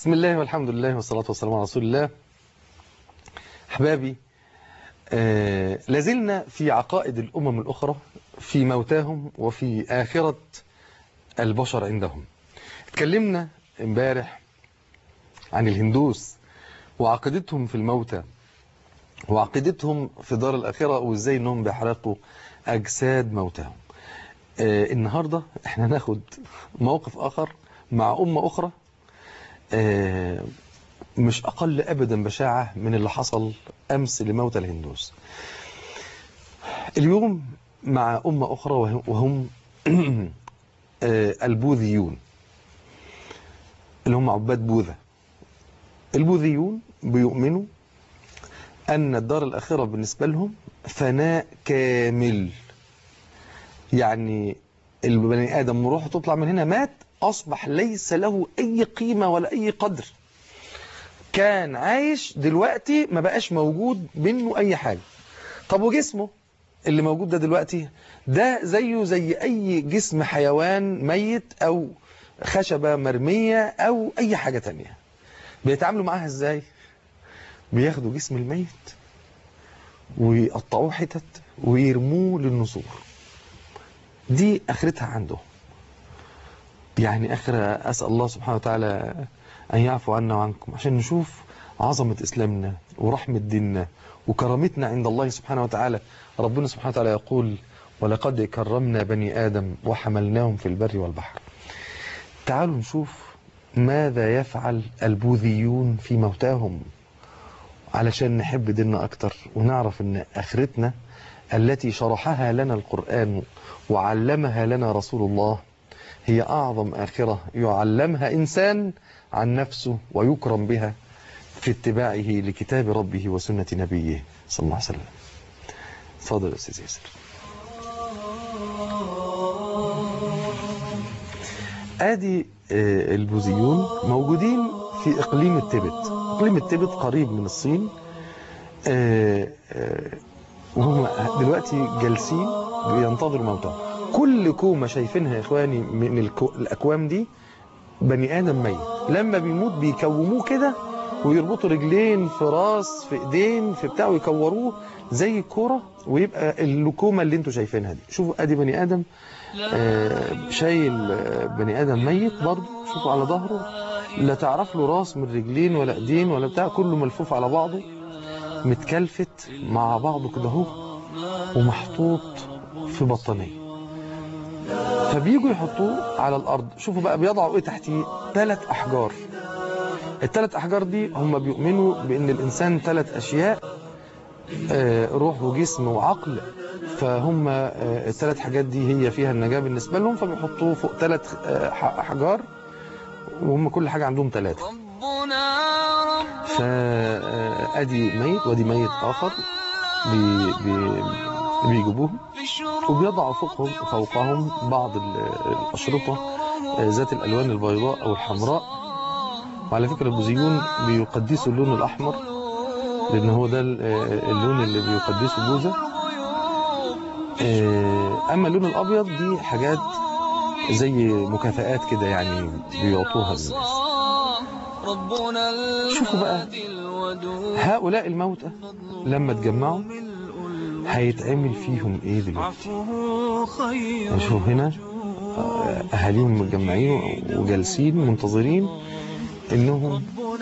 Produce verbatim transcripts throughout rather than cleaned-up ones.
بسم الله والحمد لله والصلاة والسلام على رسول الله. أحبابي، آه لازلنا في عقائد الأمم الأخرى، في موتاهم وفي آخرة البشر عندهم. اتكلمنا امبارح عن الهندوس وعقيدتهم في الموتى وعقيدتهم في دار الآخرة، وإزاي إنهم بيحرقوا أجساد موتاهم. آه النهاردة احنا ناخد موقف آخر مع أمة أخرى آه مش أقل أبدا بشاعة من اللي حصل أمس لموتى الهندوس. اليوم مع أمة أخرى وهم البوذيون، اللي هم عباد بوذا. البوذيون بيؤمنوا أن الدار الآخرة بالنسبة لهم فناء كامل، يعني البني آدم روحه تطلع من هنا مات، أصبح ليس له أي قيمة ولا أي قدر. كان عايش دلوقتي ما بقاش موجود منه أي حاجة. طب وجسمه اللي موجود ده دلوقتي، ده زيه زي أي جسم حيوان ميت أو خشبة مرمية أو أي حاجة تانية. بيتعاملوا معاها إزاي؟ بياخدوا جسم الميت ويقطعوه حتت ويرموه للنسور. دي آخرتها عندهم. يعني آخرة أسأل الله سبحانه وتعالى أن يعفو عنا وعنكم، عشان نشوف عظمة إسلامنا ورحمة ديننا وكرامتنا عند الله سبحانه وتعالى. ربنا سبحانه وتعالى يقول: ولقد كرمنا بني آدم وحملناهم في البر والبحر. تعالوا نشوف ماذا يفعل البوذيون في موتاهم، علشان نحب ديننا أكتر ونعرف أن آخرتنا التي شرحها لنا القرآن وعلمها لنا رسول الله هي أعظم آخرة يعلمها إنسان عن نفسه ويكرم بها في اتباعه لكتاب ربه وسنة نبيه صلى الله عليه وسلم. تفضل أستاذ ياسر. آدي البوذيون موجودين في إقليم التبت. إقليم التبت قريب من الصين، وهم دلوقتي جالسين بينتظروا موتهم. كل كومة شايفينها يا إخواني من الأكوام دي بني آدم ميت، لما بيموت بيكوموه كده ويربطوا رجلين في راس في ايدين في بتاع ويكوروه زي الكوره، ويبقى اللكومه اللي انتوا شايفينها دي. شوفوا ادي بني ادم آه شايل بني ادم ميت برضه. شوفوا على ظهره لا تعرف له راس من رجلين ولا ايدين ولا بتاع، كله ملفوف على بعضه متكلفت مع بعضه كده اهو ومحطوط في بطانيه. فبييجوا يحطوه على الارض. شوفوا بقى بيضعوا ايه تحتيه؟ ثلاث احجار. الثلاث أحجار دي هم بيؤمنوا بأن الإنسان ثلاث أشياء، روح وجسم وعقل، فهم الثلاث حاجات دي هي فيها النجاة بالنسبة لهم، فبيحطوه فوق ثلاث أحجار وهم كل حاجة عندهم ثلاثة. فأدي ميت وأدي ميت آخر بي بي بيجيبوه وبيضعوا فوقهم فوقهم بعض الأشرطة ذات الألوان البيضاء أو الحمراء. وعلى فكرة البوذيون بيقدسوا اللون الأحمر لأن هو ده اللون اللي بيقدسه بوذا. أما اللون الأبيض دي حاجات زي مكافآت كده يعني بيعطوها للناس. شوفوا بقى هؤلاء الموتى لما اتجمعوا هيتعمل فيهم ايه دلوقتي؟ شوفوا هنا أهاليهم متجمعين وجالسين منتظرين انهم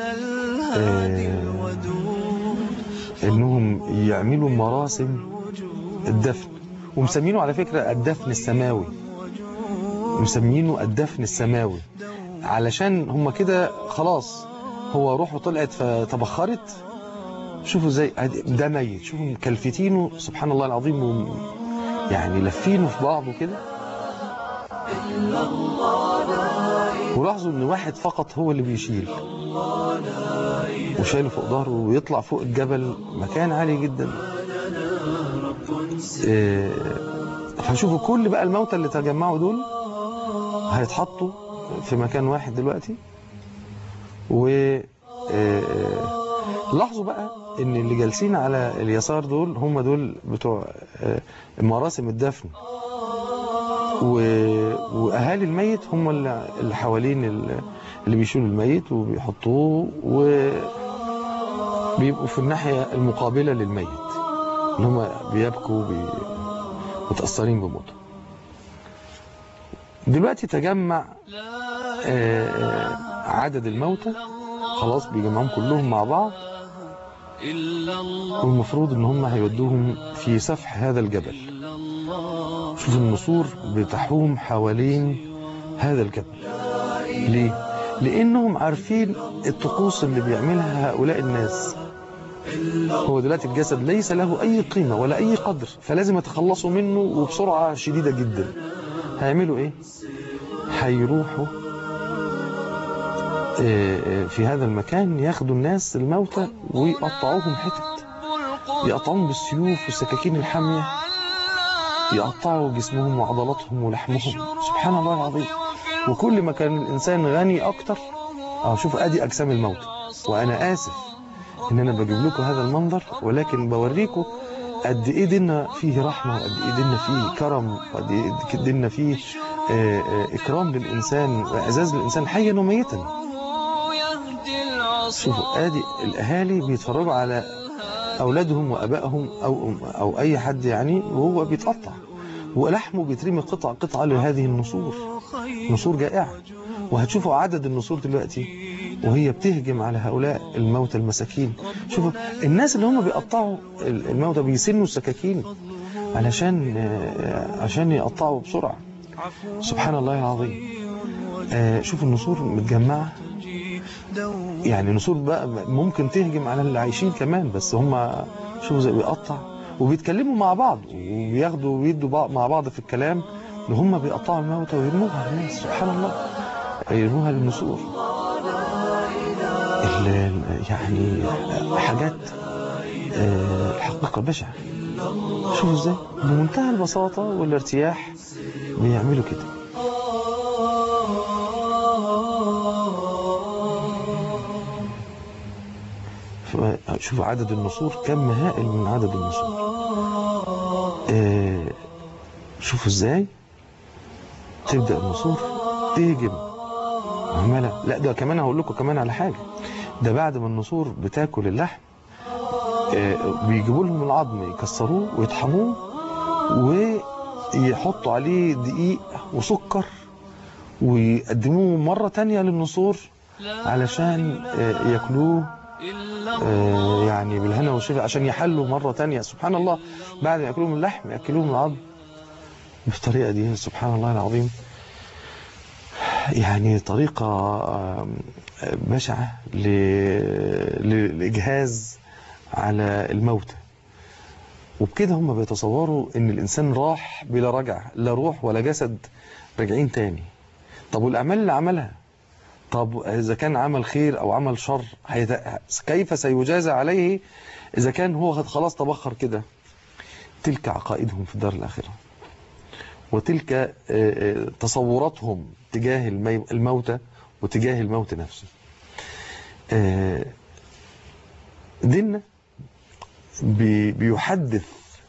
آه انهم يعملوا مراسم الدفن، ومسمينه على فكرة الدفن السماوي. مسمينه الدفن السماوي علشان هم كده خلاص هو روحه طلعت فتبخرت. شوفوا ازاي ده ميت، شوفوا مكلفتينه سبحان الله العظيم، يعني لفينه في بعضه كده. ولاحظوا ان واحد فقط هو اللي بيشيل، وشايله فوق ظهره ويطلع فوق الجبل مكان عالي جدا. فشوفوا كل بقى الموتى اللي تجمعوا دول هيتحطوا في مكان واحد دلوقتي. و لاحظوا بقى ان اللي جالسين على اليسار دول هم دول بتوع مراسم الدفن. وأهالي الميت هم اللي حوالين اللي بيشيلوا الميت وبيحطوه، وبيبقوا في الناحية المقابلة للميت اللي هم بيبكوا متأثرين بموته. دلوقتي تجمع عدد الموتى، خلاص بيجمعهم كلهم مع بعض، والمفروض ان هم هيودوهم في سفح هذا الجبل. شوف النسور بتحوم حوالين هذا الجبل. ليه؟ لانهم عارفين الطقوس اللي بيعملها هؤلاء الناس. هو دلوقتي الجسد ليس له اي قيمة ولا اي قدر، فلازم يتخلصوا منه وبسرعة شديدة جدا. هيعملوا ايه؟ هيروحوا في هذا المكان ياخدوا الناس الموتى ويقطعوهم حتت، يقطعوهم بالسيوف والسكاكين الحامية، يقطعوا جسمهم وعضلاتهم ولحمهم. سبحان الله العظيم. وكل ما كان الإنسان غني أكتر، أو شوف أدي أجسام الموتى. وأنا آسف إن أنا بجيب لكم هذا المنظر، ولكن بوريكم قد إيه ديننا فيه رحمة، وقد إيه ديننا فيه كرم، وقد إيه ديننا فيه إكرام للإنسان وإعزاز للإنسان حيا وميتا. شوفوا ادي الاهالي بيتفرجوا على اولادهم وابائهم او او اي حد يعني، وهو بيتقطع ولحمه بيترمي قطع قطعه لهذه النسور، نسور جائعه. وهتشوفوا عدد النسور دلوقتي وهي بتهجم على هؤلاء الموتى المساكين. شوفوا الناس اللي هم بيقطعوا الموتى بيسنوا السكاكين علشان عشان يقطعوا بسرعه. سبحان الله العظيم. شوفوا النسور متجمعه، يعني نسور بقى ممكن تهجم على اللي عايشين كمان، بس هم شوفوا زي بيقطع وبيتكلموا مع بعض وبياخدوا ويدوا مع بعض في الكلام، ان هم بيقطعوا الموتى ويرموها على الناس. سبحان الله، يرموها للنسور. يعني حاجات الحقيقة بشعة. شوفوا ازاي بمنتهى البساطة والارتياح بيعملوا كده. شوفوا عدد النسور كم هائل من عدد النسور. آه شوفوا ازاي تبدأ النسور تهجم عمالة. لا ده كمان هقول لكم كمان على حاجة. ده بعد ما النسور بتاكل اللحم آه بيجيبوا لهم العظم يكسروه ويطحنوه ويحطوا عليه دقيق وسكر ويقدموه مرة تانية للنسور علشان آه ياكلوه آه يعني بالهنا والشفا، عشان يحلوا مرة تانية. سبحان الله، بعد ما يأكلوهم اللحم يأكلوهم العظم بالطريقة دي. سبحان الله العظيم. يعني طريقة بشعة للإجهاز على الموتى. وبكده هم بيتصوروا ان الإنسان راح بلا رجع، لا روح ولا جسد راجعين تاني. طب والأعمال اللي عملها، طب إذا كان عمل خير أو عمل شر كيف سيجازى عليه إذا كان هو خلاص تبخر كده؟ تلك عقائدهم في الدار الآخرة، وتلك تصوراتهم تجاه الموتى وتجاه الموت نفسه. ديننا بيحدث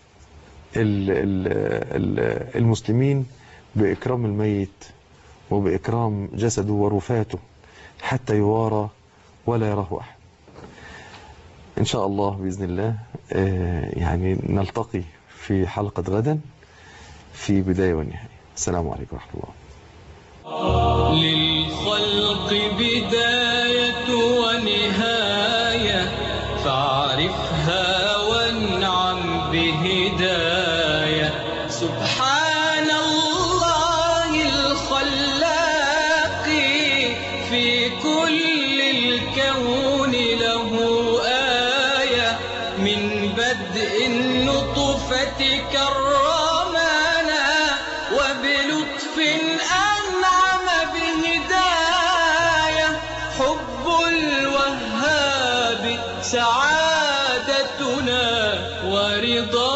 المسلمين بإكرام الميت وبإكرام جسده ورفاته حتى يوارى ولا يراه أحد. إن شاء الله بإذن الله يعني نلتقي في حلقة غدا في بداية والنهاية. السلام عليكم ورحمة الله. للخلق بداية ونهاية فاعرفها وانعم بهداية. سبحان الله الخلاق في كل الكون له آية، من بدء النطفة كرمنا وبلطف أنعم بهداية. حب الوهاب سعادتنا ورضا